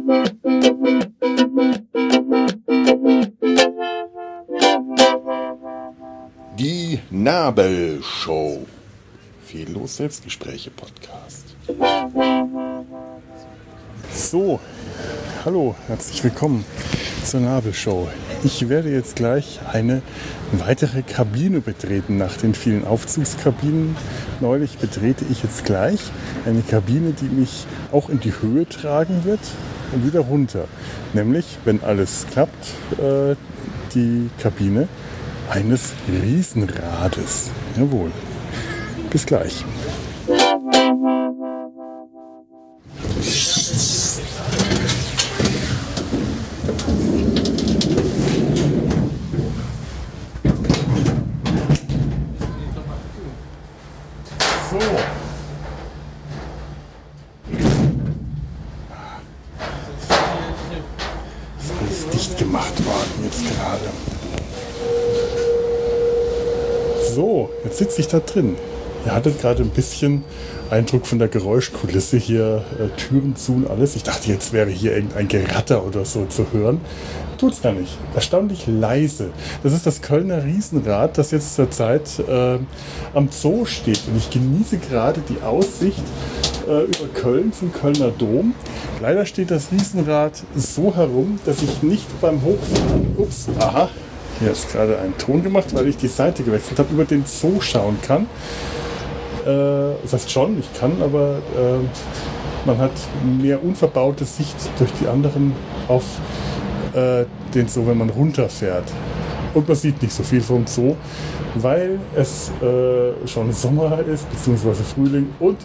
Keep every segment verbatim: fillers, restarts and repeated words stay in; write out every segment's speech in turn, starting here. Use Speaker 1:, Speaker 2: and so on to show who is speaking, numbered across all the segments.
Speaker 1: Die Nabelshow. Fehllos Selbstgespräche Podcast.
Speaker 2: So, hallo, herzlich willkommen zur Nabelshow. Ich werde jetzt gleich eine weitere Kabine betreten. Nach den vielen Aufzugskabinen neulich betrete ich jetzt gleich eine Kabine, die mich auch in die Höhe tragen wird und wieder runter. Nämlich, wenn alles klappt, äh, die Kabine eines Riesenrades. Jawohl. Bis gleich. So. Ist alles dicht gemacht worden jetzt gerade. So, jetzt sitze ich da drin. Ihr hattet gerade ein bisschen Eindruck von der Geräuschkulisse hier, äh, Türen zu und alles. Ich dachte, jetzt wäre hier irgendein Geratter oder so zu hören. Tut's gar nicht. Erstaunlich leise. Das ist das Kölner Riesenrad, das jetzt zurzeit äh, am Zoo steht. Und ich genieße gerade die Aussicht äh, über Köln zum Kölner Dom. Leider steht das Riesenrad so herum, dass ich nicht beim Hochfahren, ups, aha, hier ist gerade ein Ton gemacht, weil ich die Seite gewechselt habe, über den Zoo schauen kann. Äh, das heißt schon, ich kann, aber äh, man hat mehr unverbaute Sicht durch die anderen auf äh, den Zoo, wenn man runterfährt. Und man sieht nicht so viel vom Zoo, weil es äh, schon Sommer ist, beziehungsweise Frühling und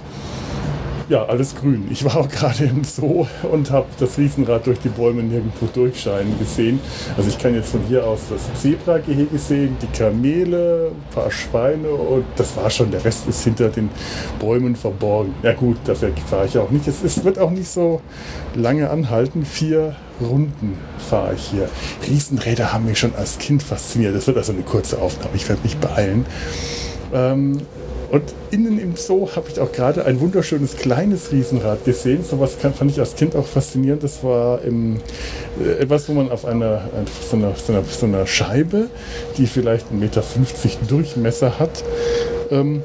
Speaker 2: ja, alles grün. Ich war auch gerade im Zoo und habe das Riesenrad durch die Bäume nirgendwo durchscheinen gesehen. Also ich kann jetzt von hier aus das Zebragehege sehen, die Kamele, ein paar Schweine und das war schon. Der Rest ist hinter den Bäumen verborgen. Ja gut, dafür fahre ich auch nicht. Es, es wird auch nicht so lange anhalten. Vier Runden fahre ich hier. Riesenräder haben mich schon als Kind fasziniert. Das wird also eine kurze Aufnahme. Ich werde mich beeilen. Ähm, Und innen im Zoo habe ich auch gerade ein wunderschönes kleines Riesenrad gesehen. So was fand ich als Kind auch faszinierend. Das war im, äh, etwas, wo man auf einer, so einer, so einer, so einer Scheibe, die vielleicht einen Meter fünfzig Durchmesser hat, ähm,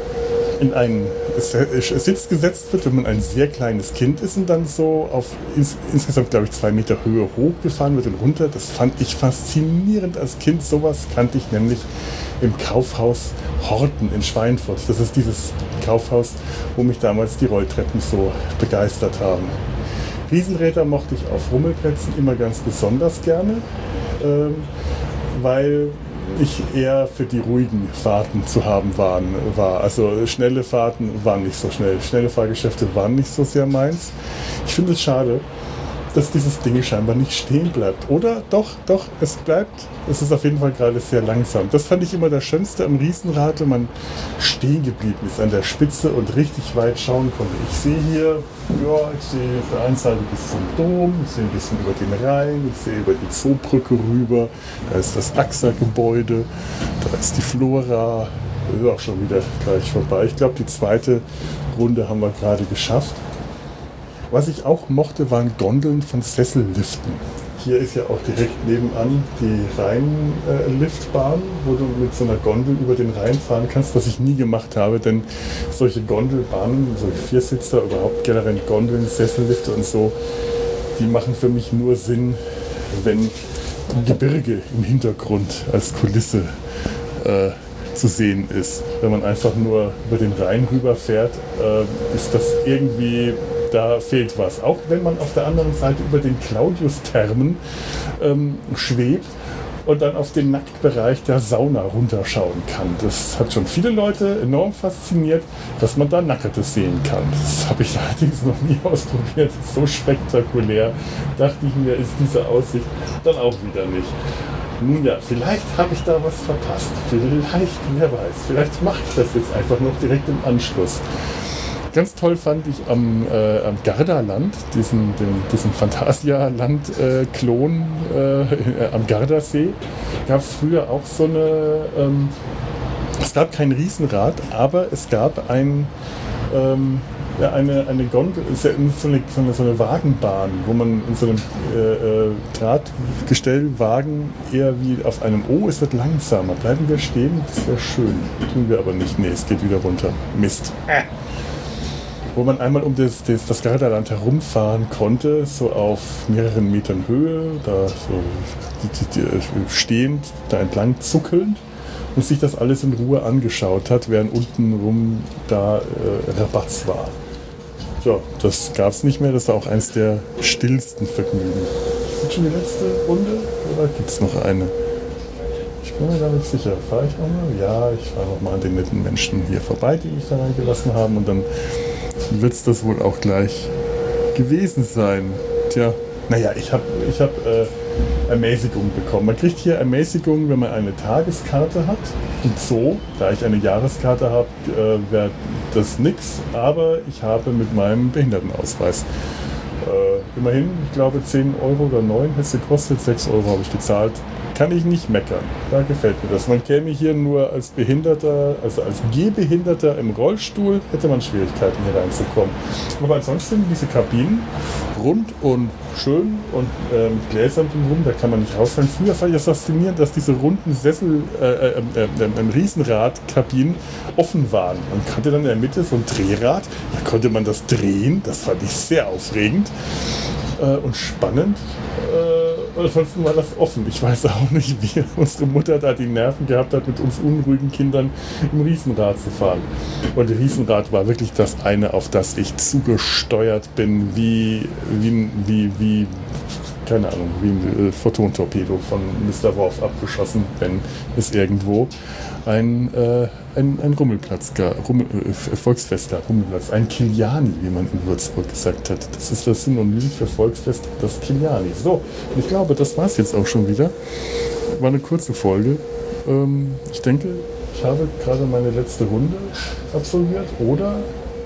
Speaker 2: in einen Sitz gesetzt wird, wenn man ein sehr kleines Kind ist und dann so auf ins, insgesamt, glaube ich, zwei Meter Höhe hochgefahren wird und runter. Das fand ich faszinierend als Kind. Sowas kannte ich nämlich im Kaufhaus Horten in Schweinfurt. Das ist dieses Kaufhaus, wo mich damals die Rolltreppen so begeistert haben. Riesenräder mochte ich auf Rummelplätzen immer ganz besonders gerne, ähm, weil ich eher für die ruhigen Fahrten zu haben waren, war. Also schnelle Fahrten waren nicht so schnell. Schnelle Fahrgeschäfte waren nicht so sehr meins. Ich finde es schade, dass dieses Ding scheinbar nicht stehen bleibt. Oder doch, doch, es bleibt. Es ist auf jeden Fall gerade sehr langsam. Das fand ich immer das Schönste am Riesenrad, wenn man stehen geblieben ist an der Spitze und richtig weit schauen konnte. Ich sehe hier, ja, ich sehe auf der einen Seite bis zum Dom, ich sehe ein bisschen über den Rhein, ich sehe über die Zoobrücke rüber, da ist das A X A-Gebäude, da ist die Flora, das ist auch schon wieder gleich vorbei. Ich glaube, die zweite Runde haben wir gerade geschafft. Was ich auch mochte, waren Gondeln von Sesselliften. Hier ist ja auch direkt nebenan die Rhein-Liftbahn, wo du mit so einer Gondel über den Rhein fahren kannst, was ich nie gemacht habe, denn solche Gondelbahnen, solche Viersitzer, überhaupt generell Gondeln, Sessellifte und so, die machen für mich nur Sinn, wenn Gebirge im Hintergrund als Kulisse äh, zu sehen ist. Wenn man einfach nur über den Rhein rüberfährt, äh, ist das irgendwie... Da fehlt was. Auch wenn man auf der anderen Seite über den Claudius-Thermen ähm, schwebt und dann auf den Nacktbereich der Sauna runterschauen kann. Das hat schon viele Leute enorm fasziniert, dass man da Nacktes sehen kann. Das habe ich allerdings noch nie ausprobiert. Das ist so spektakulär. Dachte ich mir, ist diese Aussicht dann auch wieder nicht. Nun ja, vielleicht habe ich da was verpasst. Vielleicht, wer weiß. Vielleicht mache ich das jetzt einfach noch direkt im Anschluss. Ganz toll fand ich am, äh, am Gardaland, diesen, den, diesen Phantasialand-Klon äh, äh, am Gardasee, gab es früher auch so eine, ähm, es gab kein Riesenrad, aber es gab ein, ähm, ja, eine, eine Gondel, ist ja so eine, so, eine, so eine Wagenbahn, wo man in so einem äh, äh, Drahtgestellwagen eher wie auf einem O, es wird langsamer. Bleiben wir stehen, das wäre schön. Tun wir aber nicht. Nee, es geht wieder runter. Mist. Äh. Wo man einmal um das, das, das Gardaland herumfahren konnte, so auf mehreren Metern Höhe, da so die, die, die, stehend, da entlang zuckelnd und sich das alles in Ruhe angeschaut hat, während unten rum da äh, Rabatz war. Ja, das gab es nicht mehr, das war auch eins der stillsten Vergnügen. Ist das schon die letzte Runde oder gibt es noch eine? Ich bin mir da nicht sicher. Fahre ich nochmal? Ja, ich fahre nochmal an den netten Menschen hier vorbei, die mich da reingelassen haben und dann wird es das wohl auch gleich gewesen sein. Tja, naja, ich habe ich hab, äh, Ermäßigung bekommen. Man kriegt hier Ermäßigung, wenn man eine Tageskarte hat. Und so, da ich eine Jahreskarte habe, äh, wäre das nix. Aber ich habe mit meinem Behindertenausweis äh, immerhin, ich glaube, zehn Euro oder neun hätte es gekostet, sechs Euro habe ich gezahlt. Kann ich nicht meckern. Da gefällt mir das. Man käme hier nur als Behinderter, also als Gehbehinderter im Rollstuhl, hätte man Schwierigkeiten hier reinzukommen. Aber ansonsten diese Kabinen rund und schön und äh, mit Gläsern drumherum, da kann man nicht rausfallen. Früher fand ich das faszinierend, dass diese runden Sessel, äh, äh, äh, äh, Riesenradkabinen offen waren. Man hatte dann in der Mitte so ein Drehrad, da konnte man das drehen, das fand ich sehr aufregend äh, und spannend. Äh, Ansonsten war das offen. Ich weiß auch nicht, wie unsere Mutter da die Nerven gehabt hat, mit uns unruhigen Kindern im Riesenrad zu fahren. Und das Riesenrad war wirklich das eine, auf das ich zugesteuert bin, wie, wie, wie, wie keine Ahnung, wie ein äh, Photontorpedo von Mister Worf abgeschossen, wenn es irgendwo ein, äh, ein, ein Rummelplatz gab, Rummel, äh, Volksfest gab, Rummelplatz, ein Kiliani, wie man in Würzburg gesagt hat. Das ist das Synonym für Volksfest, das Kiliani. So, und ich glaube, das war es jetzt auch schon wieder. War eine kurze Folge. Ähm, ich denke, ich habe gerade meine letzte Runde absolviert, oder?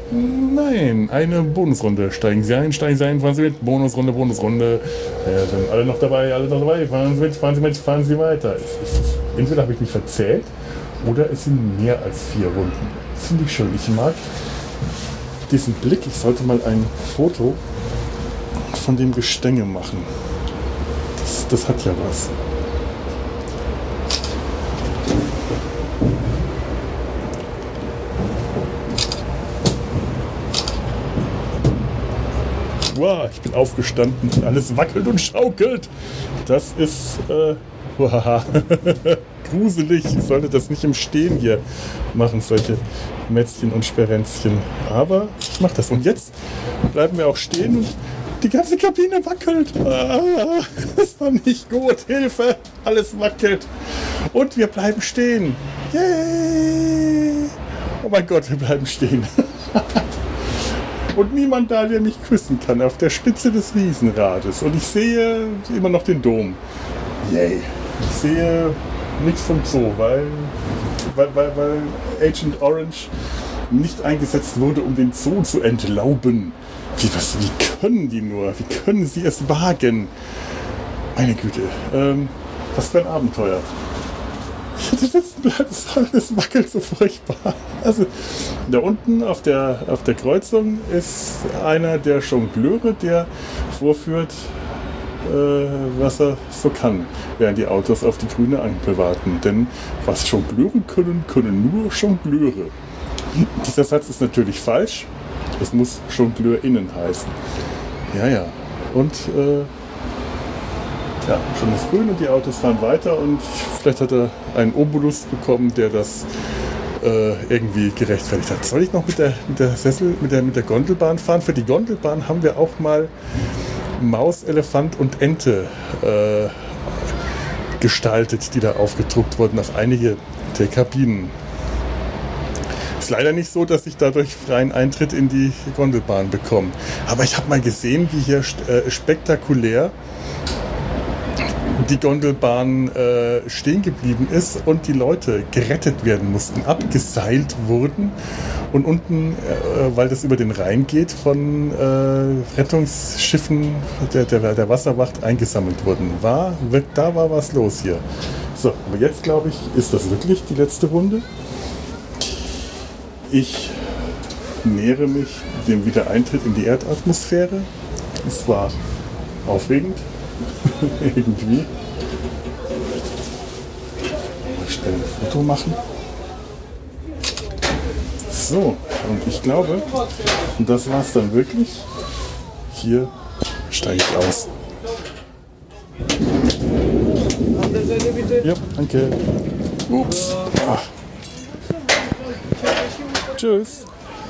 Speaker 2: Nein, eine Bonusrunde. Steigen Sie ein, steigen Sie ein, fahren Sie mit. Bonusrunde, Bonusrunde. Ja, sind alle noch dabei, alle noch dabei. Fahren Sie mit, fahren Sie mit, fahren Sie weiter. Es ist, entweder habe ich mich verzählt oder es sind mehr als vier Runden. Das finde ich schön. Ich mag diesen Blick. Ich sollte mal ein Foto von dem Gestänge machen. Das, das hat ja was. Wow, ich bin aufgestanden und alles wackelt und schaukelt. Das ist äh, wow, gruselig. Ich sollte das nicht im Stehen hier machen, solche Mätzchen und Sperenzchen. Aber ich mache das. Und jetzt bleiben wir auch stehen und die ganze Kabine wackelt. Ah, das war nicht gut. Hilfe, alles wackelt. Und wir bleiben stehen. Yay! Oh mein Gott, wir bleiben stehen. Und niemand da, der mich küssen kann, auf der Spitze des Riesenrades. Und ich sehe immer noch den Dom. Yay. Ich sehe nichts vom Zoo, weil, weil, weil, weil Agent Orange nicht eingesetzt wurde, um den Zoo zu entlauben. Wie, was, wie können die nur? Wie können sie es wagen? Meine Güte. Ähm, was für ein Abenteuer. Ich hatte letzten Platz, das wackelt so furchtbar. Also, da unten auf der, auf der Kreuzung ist einer der Jongleure, der vorführt, äh, was er so kann, während die Autos auf die grüne Ampel warten. Denn was Jongleure können, können nur Jongleure. Dieser Satz ist natürlich falsch. Es muss JongleurInnen heißen. Ja, ja. Und, äh, ja, schon ist grün und die Autos fahren weiter und vielleicht hat er einen Obolus bekommen, der das äh, irgendwie gerechtfertigt hat. Soll ich noch mit der, mit der Sessel, mit der, mit der Gondelbahn fahren? Für die Gondelbahn haben wir auch mal Maus, Elefant und Ente äh, gestaltet, die da aufgedruckt wurden auf einige der Kabinen. Ist leider nicht so, dass ich dadurch freien Eintritt in die Gondelbahn bekomme. Aber ich habe mal gesehen, wie hier äh, spektakulär die Gondelbahn äh, stehen geblieben ist und die Leute gerettet werden mussten, abgeseilt wurden und unten, äh, weil das über den Rhein geht, von äh, Rettungsschiffen der, der, der Wasserwacht eingesammelt wurden. War, da war was los hier. So, aber jetzt glaube ich, ist das wirklich die letzte Runde. Ich nähere mich dem Wiedereintritt in die Erdatmosphäre. Es war aufregend, irgendwie. Mal schnell ein Foto machen. So, und ich glaube, das war es dann wirklich. Hier steige ich aus. Ja, danke. Ups. Ah. Tschüss.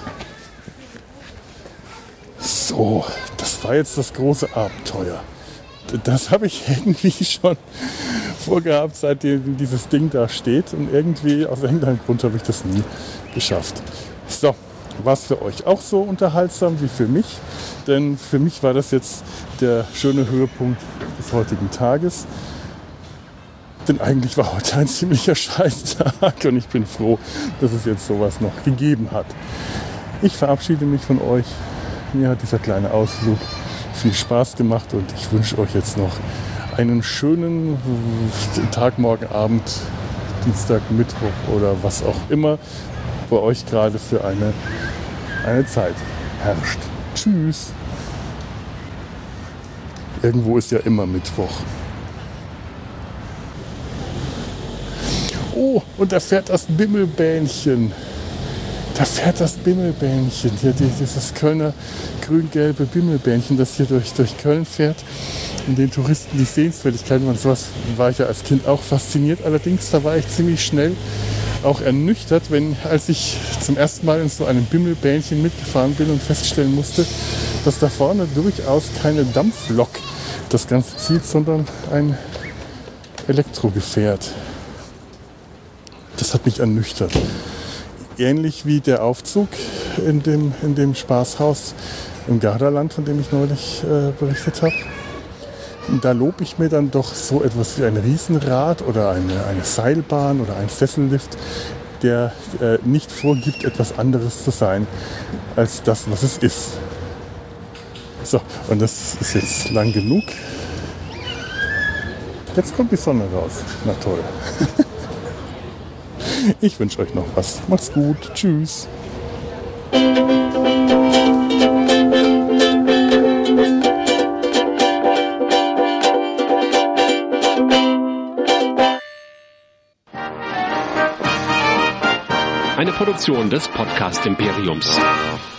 Speaker 2: So, das war jetzt das große Abenteuer. Das habe ich irgendwie schon vorgehabt, seitdem dieses Ding da steht. Und irgendwie, aus irgendeinem Grund, habe ich das nie geschafft. So, war es für euch auch so unterhaltsam wie für mich? Denn für mich war das jetzt der schöne Höhepunkt des heutigen Tages. Denn eigentlich war heute ein ziemlicher Scheißtag und ich bin froh, dass es jetzt sowas noch gegeben hat. Ich verabschiede mich von euch. Mir hat dieser kleine Ausflug viel Spaß gemacht und ich wünsche euch jetzt noch einen schönen Tag, morgen Abend, Dienstag, Mittwoch oder was auch immer bei euch gerade für eine, eine Zeit herrscht. Tschüss. Irgendwo ist ja immer Mittwoch. Oh, und da fährt das Bimmelbähnchen. Da fährt das Bimmelbähnchen. Hier dieses Kölner grün-gelbe Bimmelbähnchen, das hier durch, durch Köln fährt. Und den Touristen die Sehenswürdigkeiten und sowas war ich ja als Kind auch fasziniert. Allerdings, da war ich ziemlich schnell auch ernüchtert, wenn, als ich zum ersten Mal in so einem Bimmelbähnchen mitgefahren bin und feststellen musste, dass da vorne durchaus keine Dampflok das Ganze zieht, sondern ein Elektrogefährt. Das hat mich ernüchtert. Ähnlich wie der Aufzug in dem, in dem Spaßhaus im Gardaland, von dem ich neulich äh, berichtet habe. Da lobe ich mir dann doch so etwas wie ein Riesenrad oder eine, eine Seilbahn oder ein Sessellift, der äh, nicht vorgibt, etwas anderes zu sein als das, was es ist. So, und das ist jetzt lang genug. Jetzt kommt die Sonne raus. Na toll. Ich wünsche euch noch was. Macht's gut. Tschüss.
Speaker 3: Eine Produktion des Podcast Imperiums.